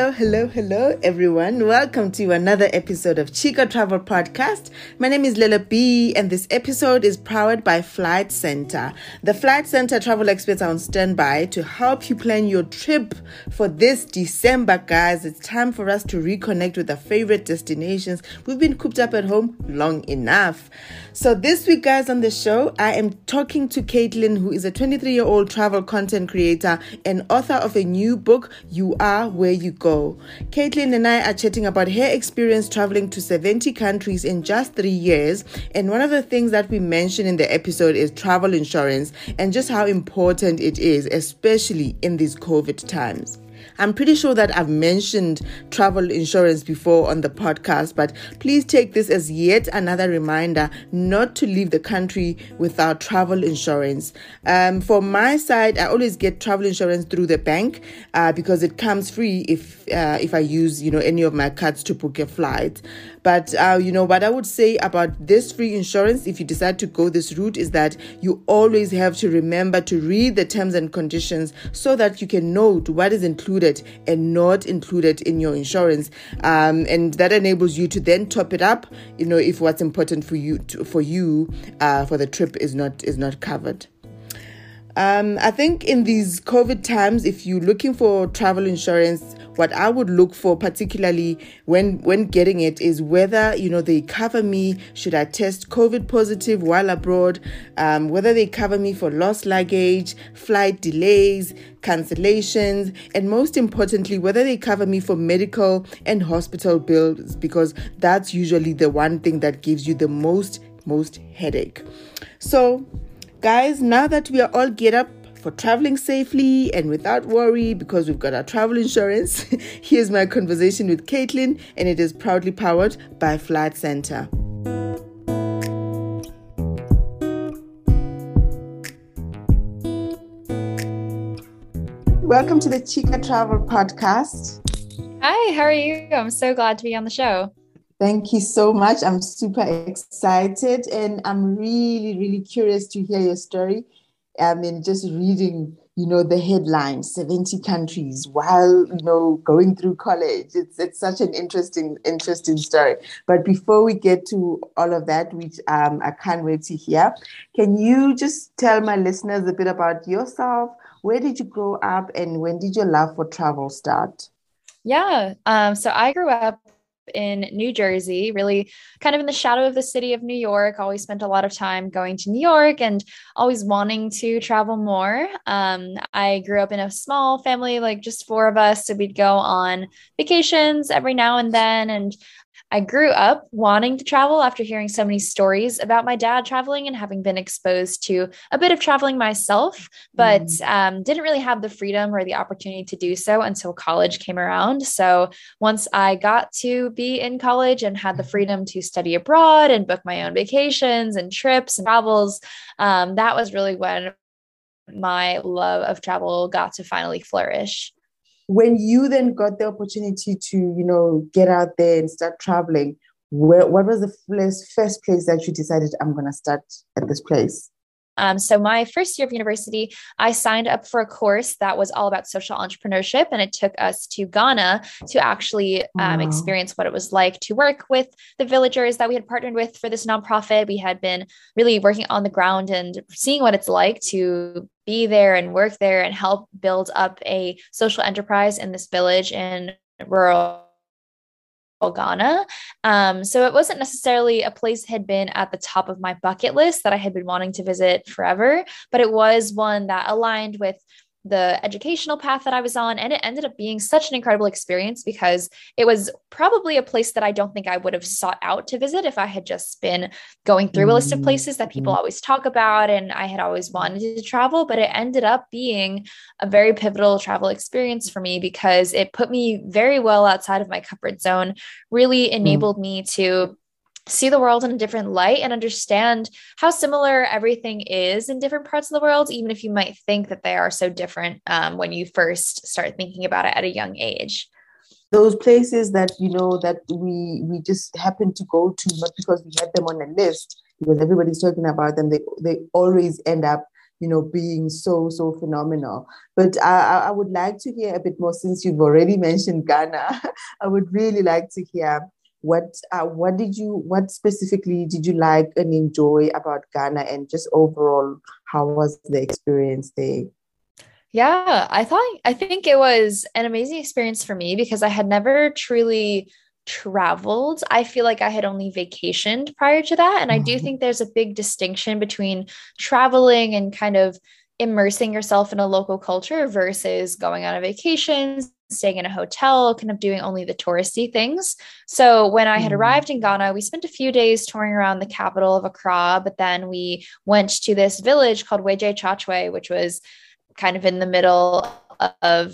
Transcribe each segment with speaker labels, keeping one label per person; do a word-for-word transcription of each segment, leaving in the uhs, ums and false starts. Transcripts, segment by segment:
Speaker 1: Hello, hello, hello, everyone. Welcome to another episode of Chica Travel Podcast. My name is Lela B, and this episode is powered by Flight Center. The Flight Center travel experts are on standby to help you plan your trip for this December, guys. It's time for us to reconnect with our favorite destinations. We've been cooped up at home long enough. So this week, guys, on the show, I am talking to Caitlin, who is a twenty-three-year-old travel content creator and author of a new book, You Are Where You Go. Caitlin and I are chatting about her experience traveling to seventy countries in just three years. And one of the things that we mentioned in the episode is travel insurance and just how important it is, especially in these COVID times. I'm pretty sure that I've mentioned travel insurance before on the podcast, but please take this as yet another reminder not to leave the country without travel insurance. Um, for my side, I always get travel insurance through the bank uh, because it comes free if uh, if I use, you know, any of my cards to book a flight. But, uh, you know, what I would say about this free insurance, if you decide to go this route, is that you always have to remember to read the terms and conditions so that you can note what is included and not included in your insurance. Um, and that enables you to then top it up, you know, if what's important for you to, for you uh, for the trip is not is not covered. Um, I think in these COVID times, if you're looking for travel insurance, what I would look for, particularly when when getting it, is whether, you know, they cover me should I test COVID positive while abroad, um, whether they cover me for lost luggage, flight delays, cancellations, and most importantly, whether they cover me for medical and hospital bills, because that's usually the one thing that gives you the most, most headache. So, guys, now that we are all geared up for traveling safely and without worry because we've got our travel insurance, here's my conversation with Caitlin, and it is proudly powered by Flight Center. Welcome to the Chica Travel Podcast.
Speaker 2: Hi, how are you? I'm so glad to be on the show.
Speaker 1: Thank you so much. I'm super excited, and I'm really, really curious to hear your story. I mean, just reading, you know, the headlines, seventy countries while, you know, going through college. It's it's such an interesting, interesting story. But before we get to all of that, which um, I can't wait to hear, can you just tell my listeners a bit about yourself? Where did you grow up, and when did your love for travel start?
Speaker 2: Yeah, um, so I grew up in New Jersey, really kind of in the shadow of the city of New York. Always spent a lot of time going to New York and always wanting to travel more. Um, I grew up in a small family, like just four of us. So we'd go on vacations every now and then. And I grew up wanting to travel after hearing so many stories about my dad traveling and having been exposed to a bit of traveling myself, but mm. um, didn't really have the freedom or the opportunity to do so until college came around. So once I got to be in college and had the freedom to study abroad and book my own vacations and trips and travels, um, that was really when my love of travel got to finally flourish.
Speaker 1: When you then got the opportunity to, you know, get out there and start traveling, where, what was the first, first place that you decided, I'm going to start at this place?
Speaker 2: Um, so my first year of university, I signed up for a course that was all about social entrepreneurship, and it took us to Ghana to actually um, wow. experience what it was like to work with the villagers that we had partnered with for this nonprofit. We had been really working on the ground and seeing what it's like to be there and work there and help build up a social enterprise in this village in rural Ghana. Um, so it wasn't necessarily a place that had been at the top of my bucket list that I had been wanting to visit forever, but it was one that aligned with the educational path that I was on. And it ended up being such an incredible experience because it was probably a place that I don't think I would have sought out to visit if I had just been going through a list of places that people always talk about and I had always wanted to travel. But it ended up being a very pivotal travel experience for me because it put me very well outside of my comfort zone, really enabled mm. me to see the world in a different light and understand how similar everything is in different parts of the world, even if you might think that they are so different um, when you first start thinking about it at a young age.
Speaker 1: Those places that, you know, that we we just happen to go to, not because we had them on a list, because everybody's talking about them, they they always end up you know, being so, so phenomenal. But I, I would like to hear a bit more, since you've already mentioned Ghana. I would really like to hear what uh, what did you what specifically did you like and enjoy about Ghana, and just overall, how was the experience there?
Speaker 2: Yeah, I thought, I think it was an amazing experience for me because I had never truly traveled. I feel like I had only vacationed prior to that. And I do
Speaker 1: Mhm.
Speaker 2: think there's a big distinction between traveling and kind of immersing yourself in a local culture versus going on a vacation, staying in a hotel, kind of doing only the touristy things. So when I had
Speaker 1: Mm.
Speaker 2: arrived in Ghana, we spent a few days touring around the capital of Accra, but then we went to this village called Weje Chachwe, which was kind of in the middle of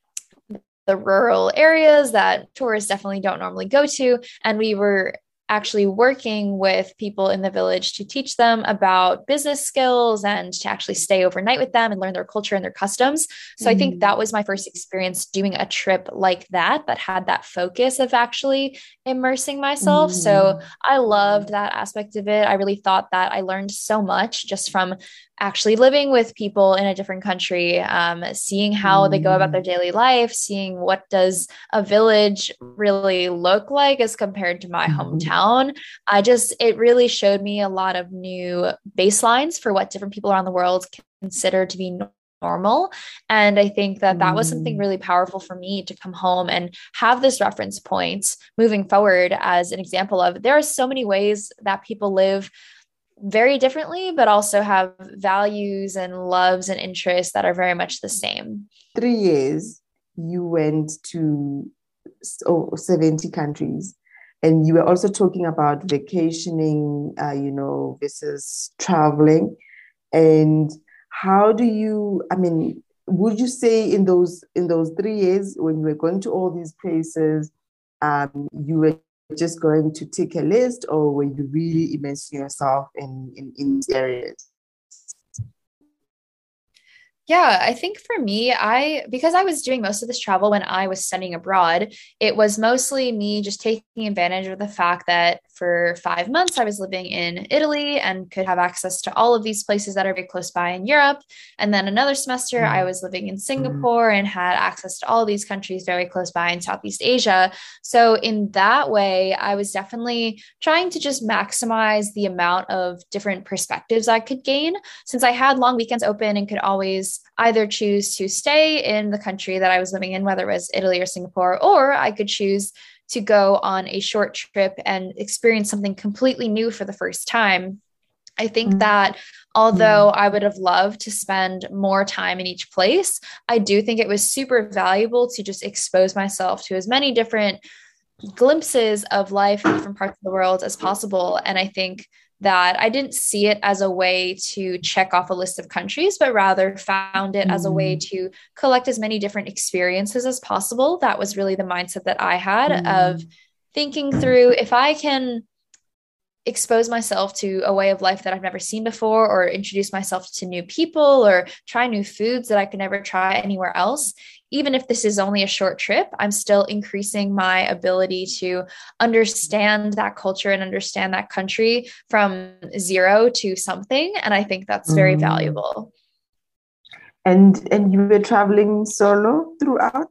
Speaker 2: the rural areas that tourists definitely don't normally go to. And we were actually working with people in the village to teach them about business skills and to actually stay overnight with them and learn their culture and their customs. So I think
Speaker 1: Mm.
Speaker 2: that was my first experience doing a trip like that, that had that focus of actually immersing myself. So
Speaker 1: Mm.
Speaker 2: I loved that aspect of it. I really thought that I learned so much just from actually living with people in a different country, um, seeing how they go about their
Speaker 1: Mm.
Speaker 2: daily life, seeing what does a village really look like as compared to my
Speaker 1: Mhm.
Speaker 2: hometown. I just, it really showed me a lot of new baselines for what different people around the world consider to be normal. And I think that that was something
Speaker 1: Mm.
Speaker 2: really powerful for me to come home and have this reference point moving forward as an example of there are so many ways that people live very differently, but also have values and loves and interests that are very much the same.
Speaker 1: Three years, you went to oh, seventy countries. And you were also talking about vacationing, uh, you know, versus traveling. And how do you, I mean, would you say in those in those three years when you were going to all these places, um, you were just going to take a list, or were you really immersing yourself in in, in these areas?
Speaker 2: Yeah, I think for me, I, because I was doing most of this travel when I was studying abroad, it was mostly me just taking advantage of the fact that for five months I was living in Italy and could have access to all of these places that are very close by in Europe. And then another semester I was living in
Speaker 1: Mm.
Speaker 2: Singapore and had access to all these countries very close by in Southeast Asia. So in that way, I was definitely trying to just maximize the amount of different perspectives I could gain since I had long weekends open and could always either choose to stay in the country that I was living in, whether it was Italy or Singapore, or I could choose to go on a short trip and experience something completely new for the first time. I think that although
Speaker 1: Mm.
Speaker 2: I would have loved to spend more time in each place, I do think it was super valuable to just expose myself to as many different glimpses of life in different parts of the world as possible. And I think that I didn't see it as a way to check off a list of countries, but rather found it as a way
Speaker 1: Mm.
Speaker 2: to collect as many different experiences as possible. That was really the mindset that I had of
Speaker 1: Mm.
Speaker 2: thinking through if I can expose myself to a way of life that I've never seen before, or introduce myself to new people, or try new foods that I could never try anywhere else. Even if this is only a short trip, I'm still increasing my ability to understand that culture and understand that country from zero to something. And I think that's very
Speaker 1: Mm.
Speaker 2: valuable.
Speaker 1: And and you were traveling solo throughout?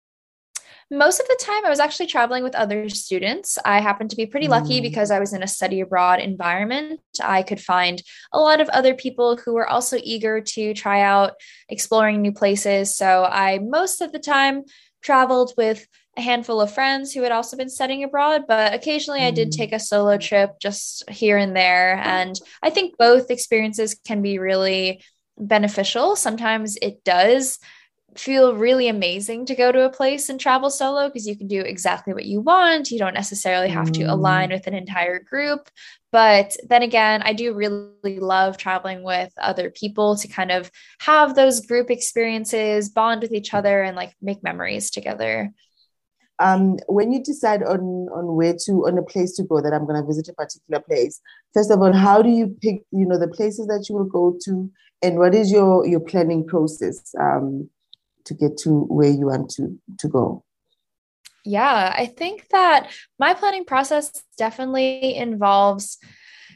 Speaker 2: Most of the time, I was actually traveling with other students. I happened to be pretty lucky
Speaker 1: Mm.
Speaker 2: because I was in a study abroad environment. I could find a lot of other people who were also eager to try out exploring new places. So I, most of the time, traveled with a handful of friends who had also been studying abroad, but occasionally I did
Speaker 1: Mm.
Speaker 2: take a solo trip just here and there. And I think both experiences can be really beneficial. Sometimes it does feel really amazing to go to a place and travel solo because you can do exactly what you want. You don't necessarily have to align
Speaker 1: Mm.
Speaker 2: with an entire group. But then again, I do really love traveling with other people to kind of have those group experiences, bond with each other, and like make memories together.
Speaker 1: Um, when you decide on on where to on a place to go, that I'm going to visit a particular place, first of all, how do you pick, you know, the places that you will go to, and what is your your planning process um, to get to where you want to to go?
Speaker 2: Yeah, I think that my planning process definitely involves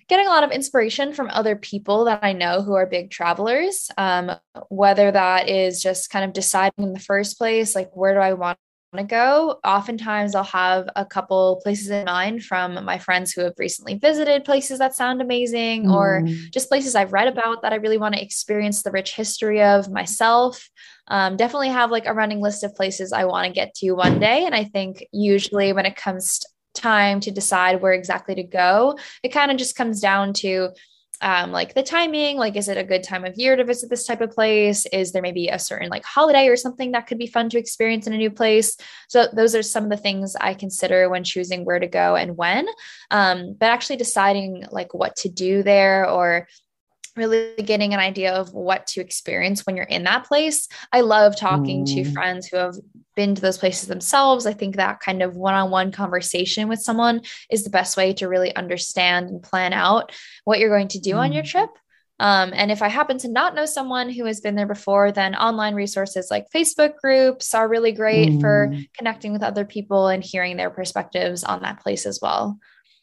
Speaker 2: getting a lot of inspiration from other people that I know who are big travelers, um, whether that is just kind of deciding in the first place, like, where do I want to go? Oftentimes I'll have a couple places in mind from my friends who have recently visited places that sound amazing, or
Speaker 1: Mm.
Speaker 2: just places I've read about that I really want to experience the rich history of myself. Um, definitely have like a running list of places I want to get to one day. And I think usually when it comes to time to decide where exactly to go, it kind of just comes down to um, like the timing, like, is it a good time of year to visit this type of place? Is there maybe a certain like holiday or something that could be fun to experience in a new place? So those are some of the things I consider when choosing where to go and when, um, but actually deciding like what to do there, or really getting an idea of what to experience when you're in that place. I love talking to
Speaker 1: Mm.
Speaker 2: friends who have been to those places themselves. I think that kind of one-on-one conversation with someone is the best way to really understand and plan out what you're going to do on your
Speaker 1: Mm.
Speaker 2: trip. Um, and if I happen to not know someone who has been there before, then online resources like Facebook groups are really great for
Speaker 1: Mm.
Speaker 2: connecting with other people and hearing their perspectives on that place as well.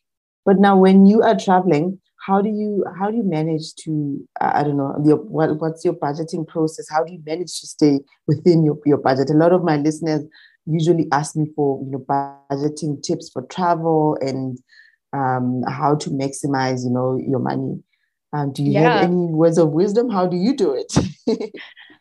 Speaker 1: But now, when you are traveling, how do you how do you manage to uh, I don't know, your what what's your budgeting process? How do you manage to stay within your your budget? A lot of my listeners usually ask me for, you know, budgeting tips for travel and um, how to maximize, you know, your money. Um, do you have
Speaker 2: Yeah.
Speaker 1: any words of wisdom? How do you do it?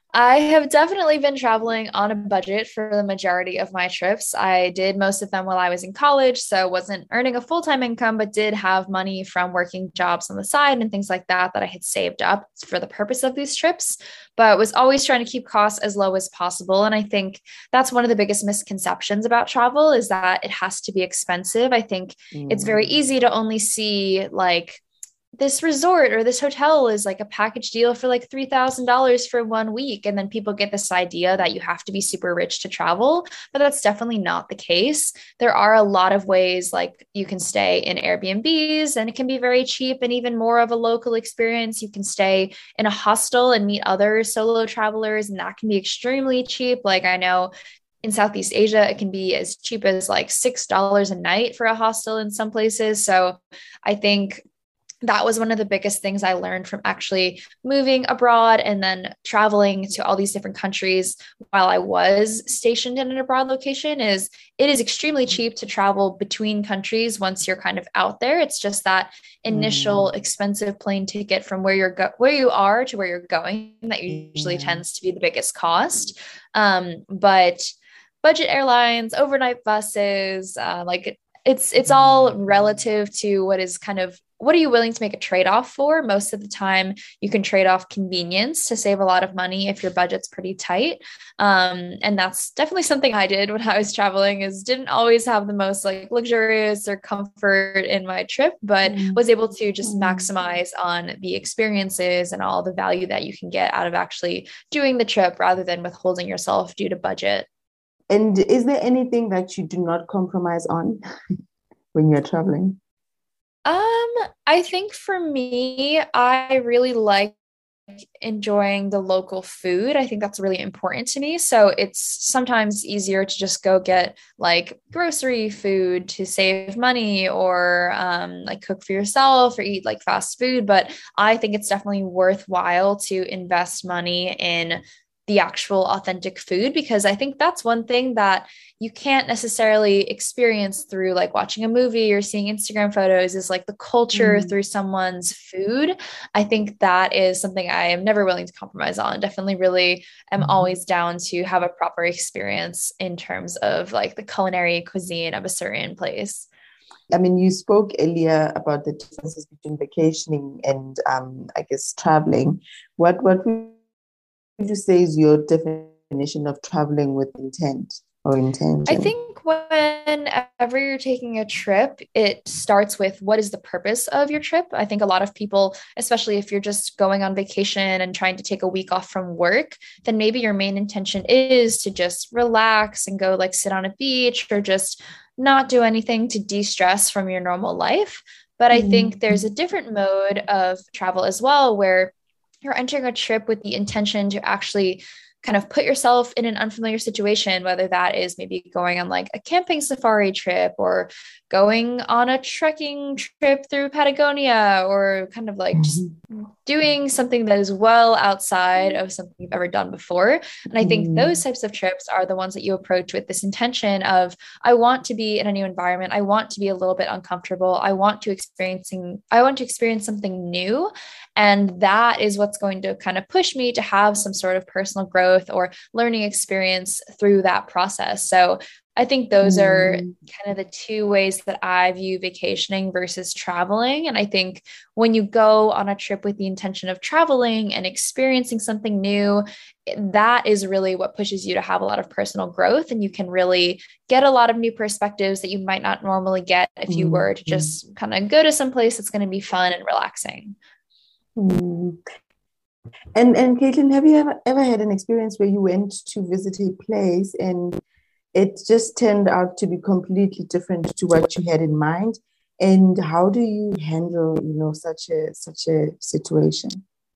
Speaker 2: I have definitely been traveling on a budget for the majority of my trips. I did most of them while I was in college, so wasn't earning a full-time income, but did have money from working jobs on the side and things like that that I had saved up for the purpose of these trips, but was always trying to keep costs as low as possible. And I think that's one of the biggest misconceptions about travel, is that it has to be expensive. I think it's very
Speaker 1: Mm.
Speaker 2: easy to only see like this resort or this hotel is like a package deal for like three thousand dollars for one week. And then people get this idea that you have to be super rich to travel, but that's definitely not the case. There are a lot of ways, like you can stay in Airbnbs and it can be very cheap and even more of a local experience. You can stay in a hostel and meet other solo travelers, and that can be extremely cheap. Like I know in Southeast Asia, it can be as cheap as like six dollars a night for a hostel in some places. So I think that was one of the biggest things I learned from actually moving abroad and then traveling to all these different countries while I was stationed in an abroad location. Is it is extremely cheap to travel between countries once you're kind of out there. It's just that initial
Speaker 1: Mm.
Speaker 2: expensive plane ticket from where you're go- where you are to where you're going that usually
Speaker 1: Yeah.
Speaker 2: tends to be the biggest cost. Um, but budget airlines, overnight buses, uh, like it's it's all relative to what is kind of, what are you willing to make a trade-off for? Most of the time you can trade off convenience to save a lot of money if your budget's pretty tight. Um, and that's definitely something I did when I was traveling, is didn't always have the most like luxurious or comfort in my trip, but
Speaker 1: Mm.
Speaker 2: was able to just
Speaker 1: Mm.
Speaker 2: maximize on the experiences and all the value that you can get out of actually doing the trip rather than withholding yourself due to budget.
Speaker 1: And is there anything that you do not compromise on when you're traveling?
Speaker 2: Um, I think for me, I really like enjoying the local food. I think that's really important to me. So it's sometimes easier to just go get like grocery food to save money, or um, like cook for yourself or eat like fast food. But I think it's definitely worthwhile to invest money in the actual authentic food, because I think that's one thing that you can't necessarily experience through like watching a movie or seeing Instagram photos, is like the culture
Speaker 1: Mm.
Speaker 2: through someone's food. I think that is something I am never willing to compromise on. Definitely really am always down to have a proper experience in terms of like the culinary cuisine of a certain place.
Speaker 1: I mean, you spoke earlier about the differences between vacationing and, um, I guess, traveling. What what would you say is your definition of traveling with intent or
Speaker 2: I
Speaker 1: intention?
Speaker 2: think whenever you're taking a trip, it starts with what is the purpose of your trip. I think a lot of people, especially if you're just going on vacation and trying to take a week off from work, then maybe your main intention is to just relax and go like sit on a beach or just not do anything to de-stress from your normal life. But I think there's a
Speaker 1: Mm.
Speaker 2: different mode of travel as well, where you're entering a trip with the intention to actually kind of put yourself in an unfamiliar situation, whether that is maybe going on like a camping safari trip or going on a trekking trip through Patagonia, or kind of like just doing something that is well outside of something you've ever done before. And I think those types of trips are the ones that you approach with this intention of, I want to be in a new environment. I want to be a little bit uncomfortable. I want to experiencing, I want to experience something new. And that is what's going to kind of push me to have some sort of personal growth or learning experience through that process. So I think those are kind of the two ways that I view vacationing versus traveling. And I think when you go on a trip with the intention of traveling and experiencing something new, that is really what pushes you to have a lot of personal growth. And you can really get a lot of new perspectives that you might not normally get if you were to just kind of go to some place that's going to be fun and relaxing.
Speaker 1: Mm. And and Caitlin, have you ever, ever had an experience where you went to visit a place and it just turned out to be completely different to what you had in mind? And how do you handle, you know, such a such a situation?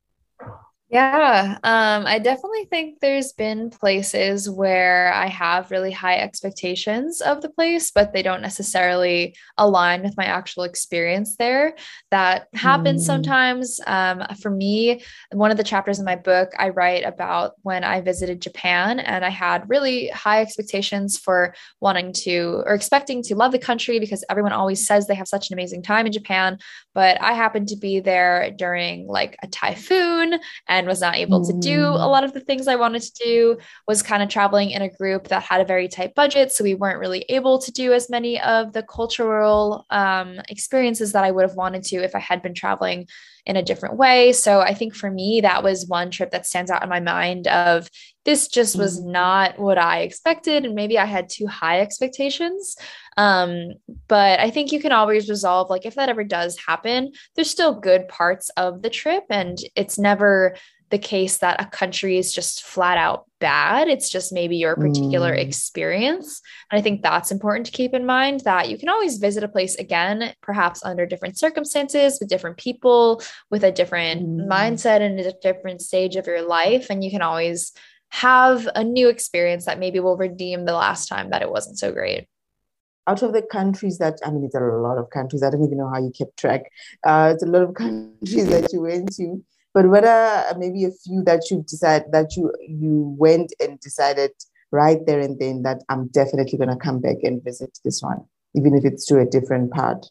Speaker 2: Yeah, um, I definitely think there's been places where I have really high expectations of the place, but they don't necessarily align with my actual experience there. That happens
Speaker 1: Mm.
Speaker 2: sometimes. Um, for me, one of the chapters in my book, I write about when I visited Japan, and I had really high expectations for wanting to or expecting to love the country because everyone always says they have such an amazing time in Japan. But I happened to be there during like a typhoon and was not able to do a lot of the things I wanted to do, was kind of traveling in a group that had a very tight budget. So we weren't really able to do as many of the cultural um, experiences that I would have wanted to if I had been traveling in a different way. So I think for me, that was one trip that stands out in my mind of this just was not what I expected. And maybe I had too high expectations. Um, but I think you can always resolve, like if that ever does happen, there's still good parts of the trip. And it's never the case that a country is just flat out bad. It's just maybe your particular
Speaker 1: Mm.
Speaker 2: experience. And I think that's important to keep in mind, that you can always visit a place again, perhaps under different circumstances, with different people, with a different
Speaker 1: Mm.
Speaker 2: mindset and a different stage of your life. And you can always have a new experience that maybe will redeem the last time that it wasn't so great.
Speaker 1: Out of the countries that, I mean, there are a lot of countries. I don't even know how you kept track. Uh, it's a lot of countries that you went to. But what are maybe a few that you decided that you you went and decided right there and then that I'm definitely going to come back and visit this one, even if it's to a different part?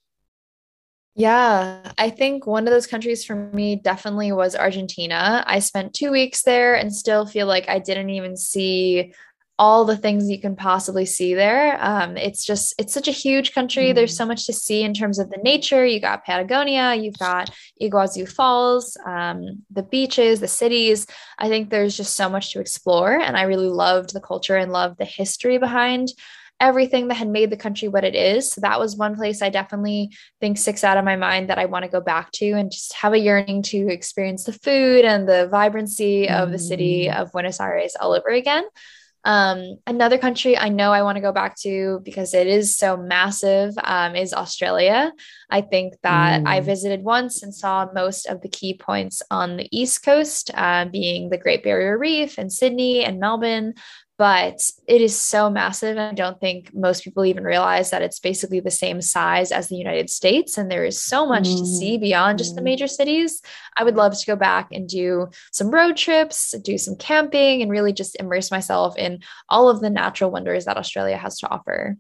Speaker 2: Yeah, I think one of those countries for me definitely was Argentina. I spent two weeks there and still feel like I didn't even see all the things you can possibly see there. Um, it's just, it's such a huge country. There's so much to see in terms of the nature. You got Patagonia, you've got Iguazu Falls, um, the beaches, the cities. I think there's just so much to explore. And I really loved the culture and loved the history behind everything that had made the country what it is. So that was one place I definitely think sticks out of my mind that I want to go back to and just have a yearning to experience the food and the vibrancy mm. of the city of Buenos Aires all over again. Um, another country I know I want to go back to because it is so massive um, is Australia. I think that mm. I visited once and saw most of the key points on the East Coast, uh, being the Great Barrier Reef and Sydney and Melbourne. But it is so massive. And I don't think most people even realize that it's basically the same size as the United States. And there is so much mm. to see beyond just the major cities. I would love to go back and do some road trips, do some camping, and really just immerse myself in all of the natural wonders that Australia has to offer.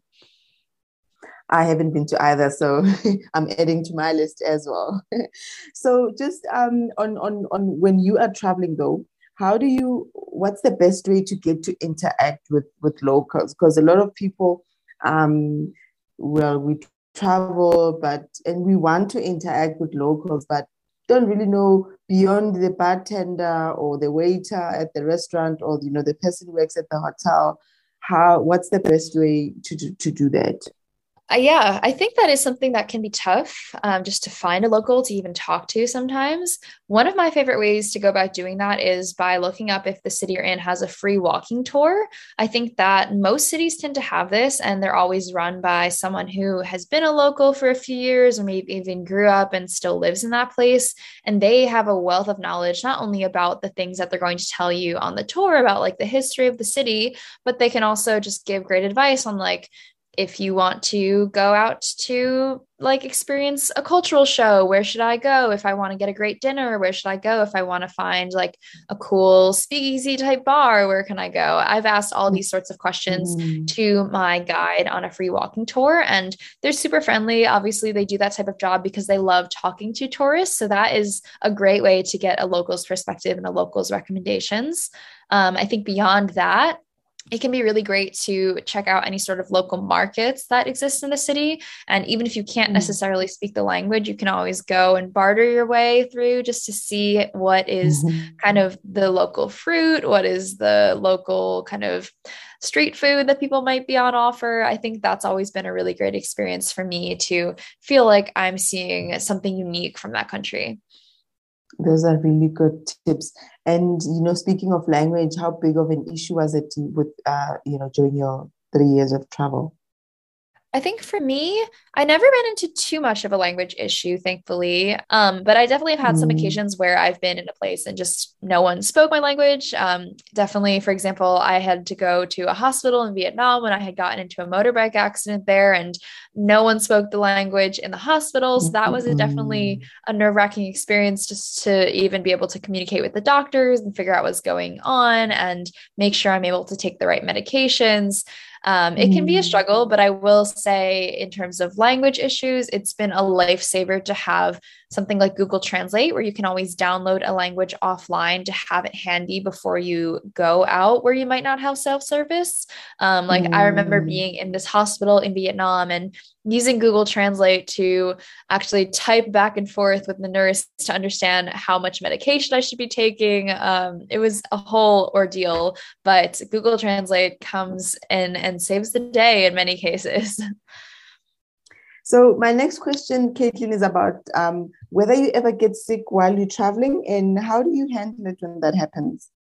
Speaker 1: I haven't been to either, so I'm adding to my list as well. So just um, on, on, on when you are traveling though, how do you, what's the best way to get to interact with, with locals? Because a lot of people, um, well, we travel, but, and we want to interact with locals, but don't really know beyond the bartender or the waiter at the restaurant or, you know, the person who works at the hotel, how, what's the best way to, to, to do that?
Speaker 2: Uh, yeah, I think that is something that can be tough, um, just to find a local to even talk to sometimes. One of my favorite ways to go about doing that is by looking up if the city you're in has a free walking tour. I think that most cities tend to have this, and they're always run by someone who has been a local for a few years or maybe even grew up and still lives in that place. And they have a wealth of knowledge, not only about the things that they're going to tell you on the tour about like the history of the city, but they can also just give great advice on like, if you want to go out to like experience a cultural show, where should I go? If I want to get a great dinner, where should I go? If I want to find like a cool speakeasy type bar, where can I go? I've asked all these sorts of questions
Speaker 1: Mm.
Speaker 2: to my guide on a free walking tour, and they're super friendly. Obviously, they do that type of job because they love talking to tourists. So that is a great way to get a local's perspective and a local's recommendations. Um, I think beyond that, it can be really great to check out any sort of local markets that exist in the city. And even if you can't
Speaker 1: Mm.
Speaker 2: necessarily speak the language, you can always go and barter your way through just to see what is
Speaker 1: Mhm.
Speaker 2: kind of the local fruit, what is the local kind of street food that people might be on offer. I think that's always been a really great experience for me to feel like I'm seeing something unique from that country.
Speaker 1: Those are really good tips. And, you know, speaking of language, how big of an issue was it with, uh, you know, during your three years of travel?
Speaker 2: I think for me, I never ran into too much of a language issue, thankfully. Um, but I definitely have had some
Speaker 1: Mm.
Speaker 2: occasions where I've been in a place and just no one spoke my language. Um, definitely, for example, I had to go to a hospital in Vietnam when I had gotten into a motorbike accident there, and no one spoke the language in the hospital. So that was a definitely
Speaker 1: Mm.
Speaker 2: a nerve-wracking experience just to even be able to communicate with the doctors and figure out what's going on and make sure I'm able to take the right medications. Um, it can be a
Speaker 1: Mm.
Speaker 2: struggle, but I will say, in terms of language issues, it's been a lifesaver to have something like Google Translate, where you can always download a language offline to have it handy before you go out where you might not have self service. Um, like, I remember
Speaker 1: Mm.
Speaker 2: being in this hospital in Vietnam and using Google Translate to actually type back and forth with the nurse to understand how much medication I should be taking. Um, it was a whole ordeal, but Google Translate comes in and saves the day in many cases.
Speaker 1: So my next question, Caitlin, is about um, whether you ever get sick while you're traveling and how do you handle it when that happens?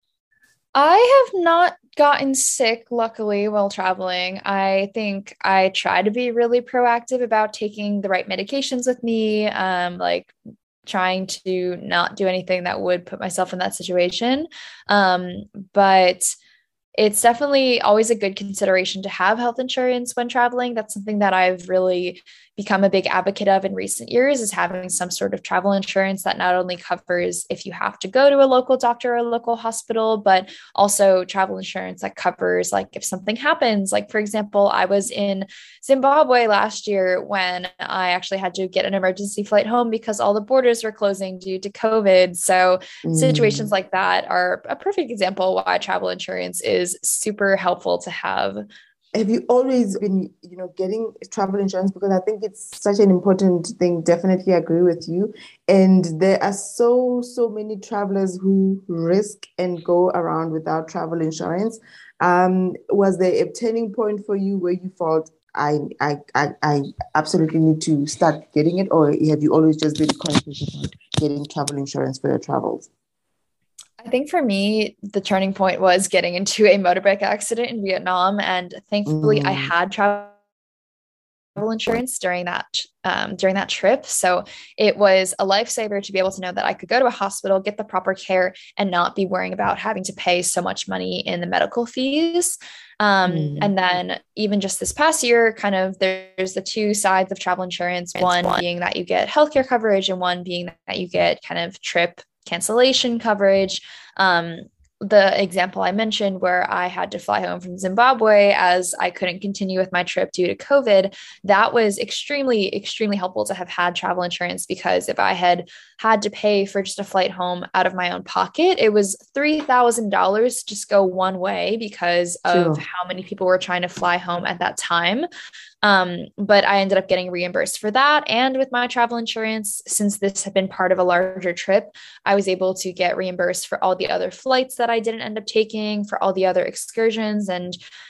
Speaker 2: I have not gotten sick, luckily, while traveling. I think I try to be really proactive about taking the right medications with me, um, like trying to not do anything that would put myself in that situation. Um, but it's definitely always a good consideration to have health insurance when traveling. That's something that I've really become a big advocate of in recent years, is having some sort of travel insurance that not only covers if you have to go to a local doctor or a local hospital, but also travel insurance that covers like if something happens. Like, for example, I was in Zimbabwe last year when I actually had to get an emergency flight home because all the borders were closing due to COVID. So situations
Speaker 1: Mm.
Speaker 2: like that are a perfect example why travel insurance is super helpful to have.
Speaker 1: Have you always been, you know, getting travel insurance? Because I think it's such an important thing. Definitely agree with you. And there are so, so many travelers who risk and go around without travel insurance. Um, was there a turning point for you where you thought, I, I, I, I absolutely need to start getting it, or have you always just been conscious about getting travel insurance for your travels?
Speaker 2: I think for me, the turning point was getting into a motorbike accident in Vietnam. And thankfully, I
Speaker 1: Mm.
Speaker 2: had travel insurance during that um, during that trip. So it was a lifesaver to be able to know that I could go to a hospital, get the proper care, and not be worrying about having to pay so much money in the medical fees. Um,
Speaker 1: Mm.
Speaker 2: and then even just this past year, kind of there's the two sides of travel insurance, one being that you get healthcare coverage and one being that you get kind of trip cancellation coverage. Um, the example I mentioned where I had to fly home from Zimbabwe as I couldn't continue with my trip due to COVID, that was extremely, extremely helpful to have had travel insurance, because if I had had to pay for just a flight home out of my own pocket, it was three thousand dollars just go one way because of
Speaker 1: Sure.
Speaker 2: how many people were trying to fly home at that time. Um, but I ended up getting reimbursed for that. And with my travel insurance, since this had been part of a larger trip, I was able to get reimbursed for all the other flights that I didn't end up taking, for all the other excursions. And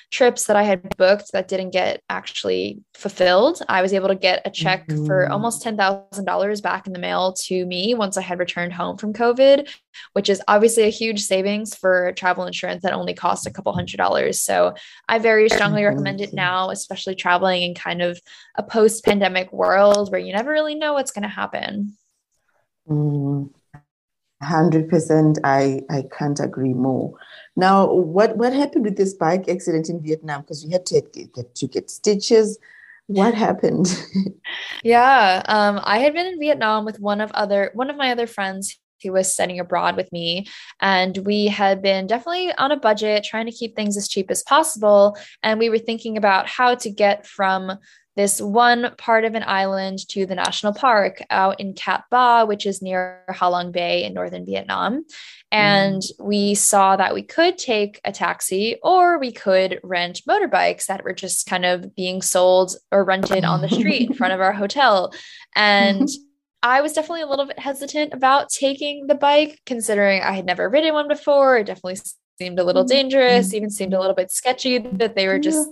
Speaker 2: trips that I had booked that didn't get actually fulfilled. I was able to get a check mm-hmm. for almost ten thousand dollars back in the mail to me once I had returned home from COVID, which is obviously a huge savings for travel insurance that only costs a couple hundred dollars. So I very strongly recommend it now, especially traveling in kind of a post-pandemic world where you never really know what's going to happen.
Speaker 1: Mm. one hundred percent. I, I can't agree more. Now, what, what happened with this bike accident in Vietnam? Because you had to get, to get stitches. What happened?
Speaker 2: Yeah, um, I had been in Vietnam with one of other one of my other friends who was studying abroad with me, and we had been definitely on a budget, trying to keep things as cheap as possible. And we were thinking about how to get from this one part of an island to the national park out in Cat Ba, which is near Ha Long Bay in northern Vietnam. And mm. we saw that we could take a taxi or we could rent motorbikes that were just kind of being sold or rented on the street in front of our hotel. And I was definitely a little bit hesitant about taking the bike, considering I had never ridden one before. It definitely seemed a little dangerous, even seemed a little bit sketchy that they were just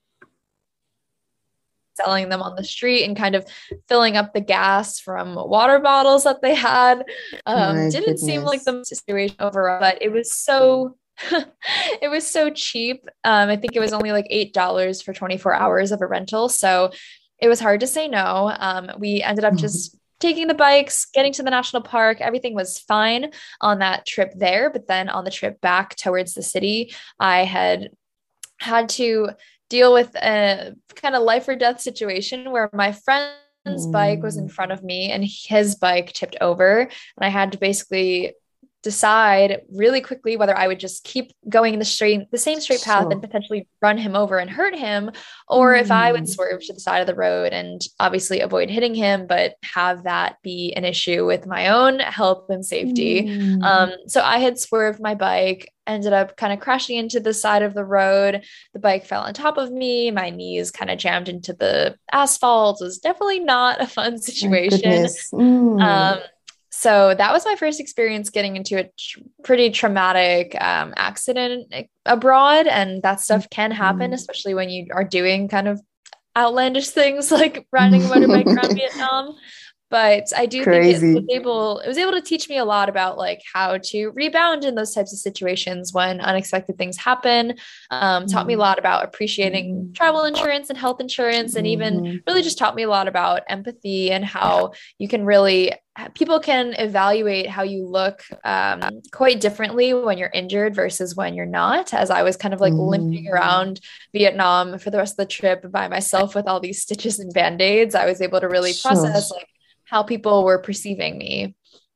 Speaker 2: selling them on the street and kind of filling up the gas from water bottles that they had. Um, didn't goodness. seem like the situation overall, but it was so, it was so cheap. Um, I think it was only like eight dollars for twenty-four hours of a rental. So it was hard to say no. Um, we ended up just taking the bikes, getting to the national park. Everything was fine on that trip there. But then on the trip back towards the city, I had had to deal with a kind of life or death situation where my friend's mm. bike was in front of me and his bike tipped over. And I had to basically decide really quickly whether I would just keep going in the straight, the same straight path sure. and potentially run him over and hurt him, or mm. if I would swerve to the side of the road and obviously avoid hitting him, but have that be an issue with my own health and safety. Mm. Um, so I had swerved my bike, ended up kind of crashing into the side of the road. The bike fell on top of me. My knees kind of jammed into the asphalt. It was definitely not a fun situation. Mm. Um, So that was my first experience getting into a tr- pretty traumatic um, accident abroad. And that stuff can happen, especially when you are doing kind of outlandish things like riding a motorbike around Vietnam. But I do Crazy. think it was able, it was able to teach me a lot about like how to rebound in those types of situations when unexpected things happen. Um, taught me a lot about appreciating travel insurance and health insurance, and even really just taught me a lot about empathy and how you can really, people can evaluate how you look um, quite differently when you're injured versus when you're not. As I was kind of like mm. limping around Vietnam for the rest of the trip by myself with all these stitches and band-aids, I was able to really sure. process like how people were perceiving me.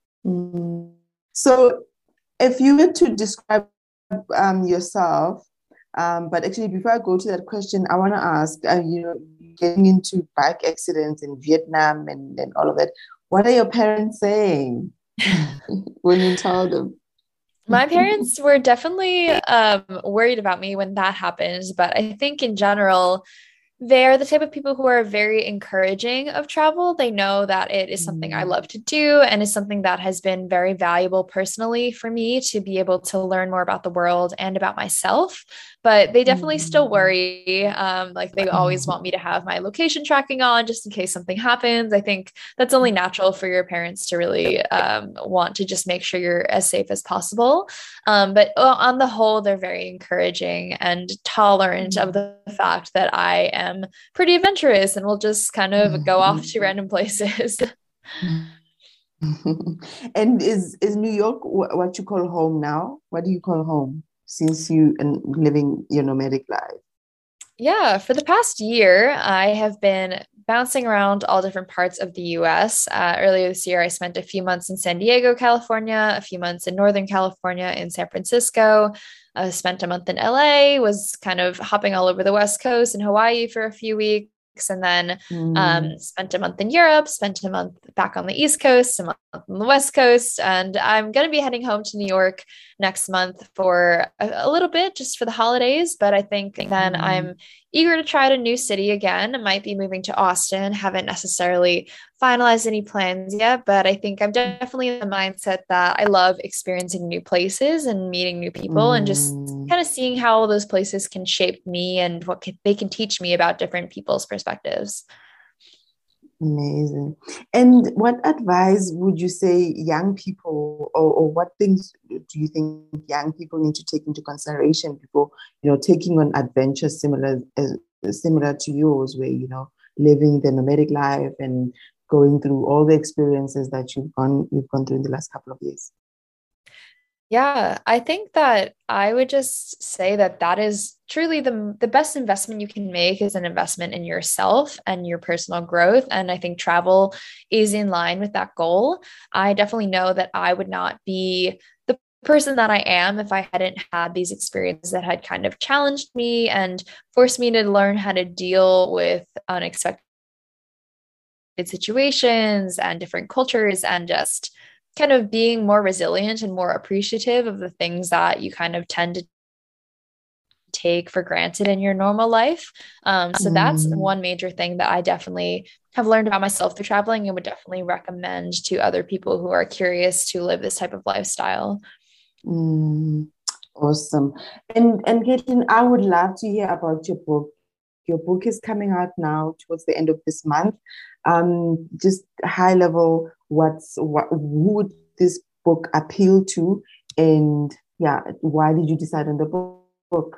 Speaker 1: Mm. So if you were to describe um, yourself, um, but actually before I go to that question, I want to ask, uh, you know, getting into bike accidents in Vietnam and, and all of that, what are your parents saying when you tell them?
Speaker 2: My parents were definitely um, worried about me when that happened, but I think in general, they're the type of people who are very encouraging of travel. They know that it is something mm. I love to do and is something that has been very valuable personally for me to be able to learn more about the world and about myself. But they definitely mm. still worry. Um, like they always want me to have my location tracking on just in case something happens. I think that's only natural for your parents to really um, want to just make sure you're as safe as possible. Um, but on the whole, they're very encouraging and tolerant mm. of the fact that I am pretty adventurous and will just kind of go off to random places.
Speaker 1: And is is New York what you call home now? What do you call home since you and living your nomadic life?
Speaker 2: Yeah, for the past year, I have been bouncing around all different parts of the U S. Uh, earlier this year, I spent a few months in San Diego, California, a few months in Northern California, in San Francisco. I spent a month in L A, was kind of hopping all over the West Coast and Hawaii for a few weeks. And then mm. um, spent a month in Europe, spent a month back on the East Coast, a month on the West Coast. And I'm going to be heading home to New York next month for a, a little bit, just for the holidays. But I think then mm. I'm eager to try out a new city again. I might be moving to Austin. Haven't necessarily finalized any plans yet, but I think I'm definitely in the mindset that I love experiencing new places and meeting new people and just
Speaker 1: Mm.
Speaker 2: kind of seeing how all those places can shape me and what can, they can teach me about different people's perspectives.
Speaker 1: Amazing. And what advice would you say young people, or, or what things do you think young people need to take into consideration before, you know, taking on adventures similar as similar to yours, where, you know, living the nomadic life and going through all the experiences that you've gone you've gone through in the last couple of years?
Speaker 2: Yeah, I think that I would just say that that is truly the the best investment you can make is an investment in yourself and your personal growth. And I think travel is in line with that goal. I definitely know that I would not be the person that I am if I hadn't had these experiences that had kind of challenged me and forced me to learn how to deal with unexpected situations and different cultures and just kind of being more resilient and more appreciative of the things that you kind of tend to take for granted in your normal life. Um, so that's
Speaker 1: Mm,
Speaker 2: one major thing that I definitely have learned about myself through traveling and would definitely recommend to other people who are curious to live this type of lifestyle.
Speaker 1: mm, awesome. And and Caitlin, I would love to hear about your book. Your book is coming out now towards the end of this month. Um, just high level, what's what who would this book appeal to? And yeah, why did you decide on the book?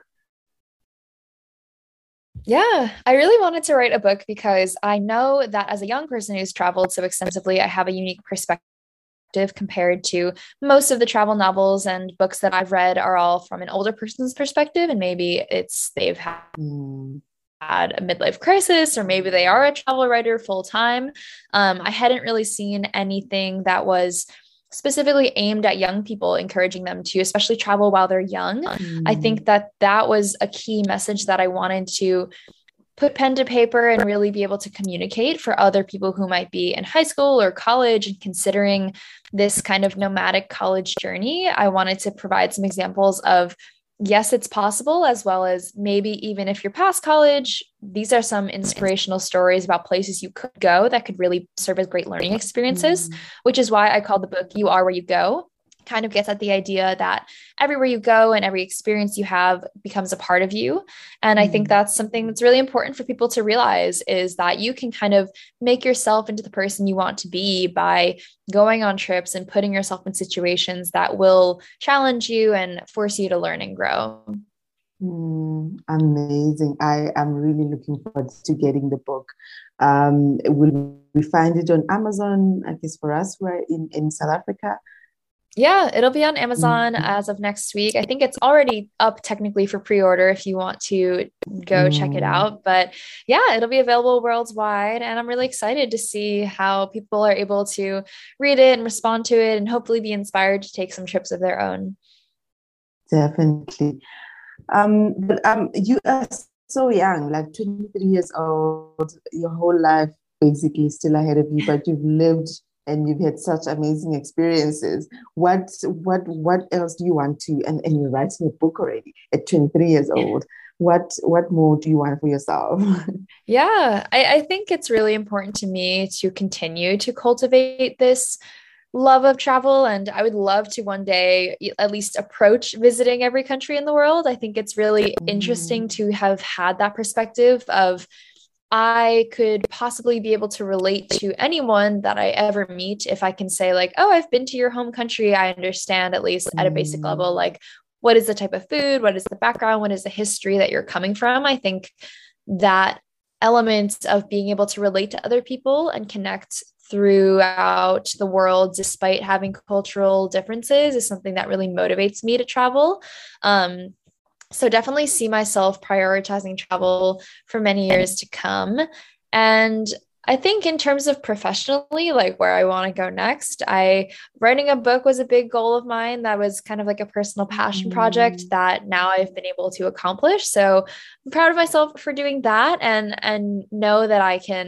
Speaker 2: Yeah, I really wanted to write a book because I know that as a young person who's traveled so extensively, I have a unique perspective compared to most of the travel novels and books that I've read are all from an older person's perspective. And maybe it's they've had
Speaker 1: Mm,
Speaker 2: had a midlife crisis, or maybe they are a travel writer full time. Um, I hadn't really seen anything that was specifically aimed at young people, encouraging them to especially travel while they're young. I think
Speaker 1: mm,
Speaker 2: that that was a key message that I wanted to put pen to paper and really be able to communicate for other people who might be in high school or college and considering this kind of nomadic college journey. I wanted to provide some examples of yes, it's possible, as well as maybe even if you're past college, these are some inspirational stories about places you could go that could really serve as great learning experiences,
Speaker 1: mm,
Speaker 2: which is why I called the book You Are Where You Go. Kind of gets at the idea that everywhere you go and every experience you have becomes a part of you. And I think
Speaker 1: mm,
Speaker 2: that's something that's really important for people to realize is that you can kind of make yourself into the person you want to be by going on trips and putting yourself in situations that will challenge you and force you to learn and grow.
Speaker 1: mm. Amazing. I am really looking forward to getting the book. Um, will we find it on Amazon? I guess for us, we're in, in South Africa.
Speaker 2: Yeah, it'll be on Amazon
Speaker 1: Mm,
Speaker 2: as of next week. I think it's already up technically for pre-order if you want to go check it
Speaker 1: mm.
Speaker 2: out. But yeah, it'll be available worldwide. And I'm really excited to see how people are able to read it and respond to it and hopefully be inspired to take some trips of their own.
Speaker 1: Definitely. Um, but um, you are so young, like twenty-three years old, your whole life basically still ahead of you, but you've lived and you've had such amazing experiences. What what what else do you want to, and, and you're writing a book already at twenty-three years old. What what more do you want for yourself?
Speaker 2: Yeah, I, I think it's really important to me to continue to cultivate this love of travel. And I would love to one day at least approach visiting every country in the world. I think it's really interesting
Speaker 1: Mm,
Speaker 2: to have had that perspective of I could possibly be able to relate to anyone that I ever meet if I can say, like, oh, I've been to your home country. I understand, at least at a basic
Speaker 1: mm,
Speaker 2: level, like, what is the type of food? What is the background? What is the history that you're coming from? I think that element of being able to relate to other people and connect throughout the world despite having cultural differences is something that really motivates me to travel. Um, so definitely see myself prioritizing travel for many years to come. And I think in terms of professionally, like where I want to go next, I writing a book was a big goal of mine. That was kind of like a personal passion project
Speaker 1: mm,
Speaker 2: that now I've been able to accomplish. So I'm proud of myself for doing that and and know that I can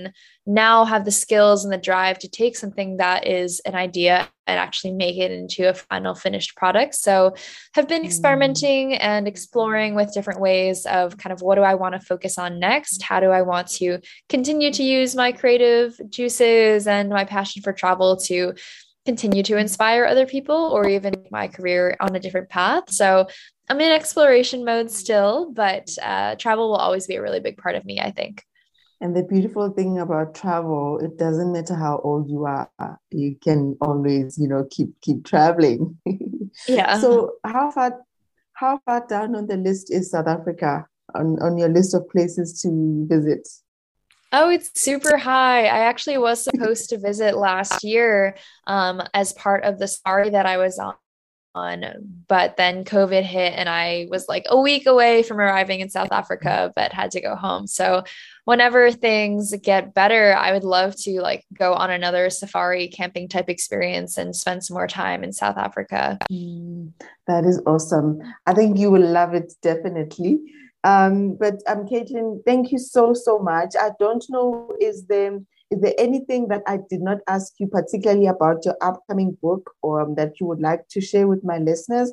Speaker 2: now have the skills and the drive to take something that is an idea and actually make it into a final finished product. So have been experimenting and exploring with different ways of kind of what do I want to focus on next? How do I want to continue to use my creative juices and my passion for travel to continue to inspire other people, or even my career on a different path? So I'm in exploration mode still, but uh, travel will always be a really big part of me, I think.
Speaker 1: And the beautiful thing about travel, it doesn't matter how old you are, you can always, you know, keep keep traveling.
Speaker 2: Yeah.
Speaker 1: So how far how far down on the list is South Africa on, on your list of places to visit?
Speaker 2: Oh, it's super high. I actually was supposed to visit last year um, as part of the safari that I was on. On, but then COVID hit and I was like a week away from arriving in South Africa, but had to go home. So whenever things get better, I would love to like go on another safari camping type experience and spend some more time in South Africa.
Speaker 1: Mm, that is awesome. I think you will love it, definitely. Um, but um, Caitlin, thank you so, so much. I don't know, is there Is there anything that I did not ask you particularly about your upcoming book, or um, that you would like to share with my listeners?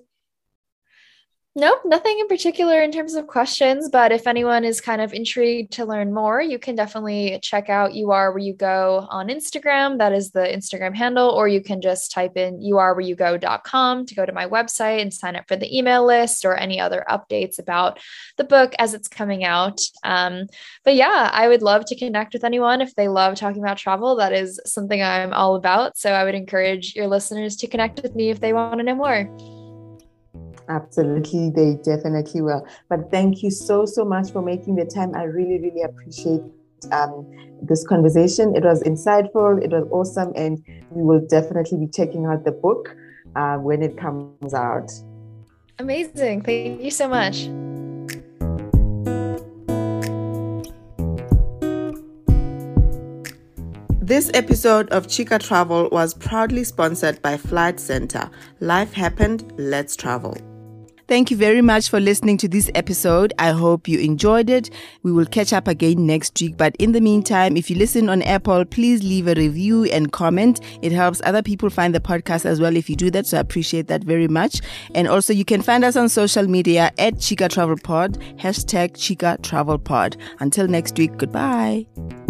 Speaker 2: Nope, nothing in particular in terms of questions, but if anyone is kind of intrigued to learn more, you can definitely check out You Are Where You Go on Instagram. That is the Instagram handle, or you can just type in you are where you go dot com to go to my website and sign up for the email list or any other updates about the book as it's coming out. Um, but yeah, I would love to connect with anyone if they love talking about travel. That is something I'm all about. So I would encourage your listeners to connect with me if they want to know more.
Speaker 1: Absolutely, they definitely will. But thank you so, so much for making the time. I really, really appreciate um, this conversation. It was insightful, it was awesome, and we will definitely be checking out the book uh, when it comes out.
Speaker 2: Amazing. Thank you so much.
Speaker 1: This episode of Chika Travel was proudly sponsored by Flight Centre. Life happened, let's travel. Thank you very much for listening to this episode. I hope you enjoyed it. We will catch up again next week. But in the meantime, if you listen on Apple, please leave a review and comment. It helps other people find the podcast as well if you do that. So I appreciate that very much. And also you can find us on social media at Chika Travel Pod, hashtag Chika Travel Pod. Until next week, goodbye.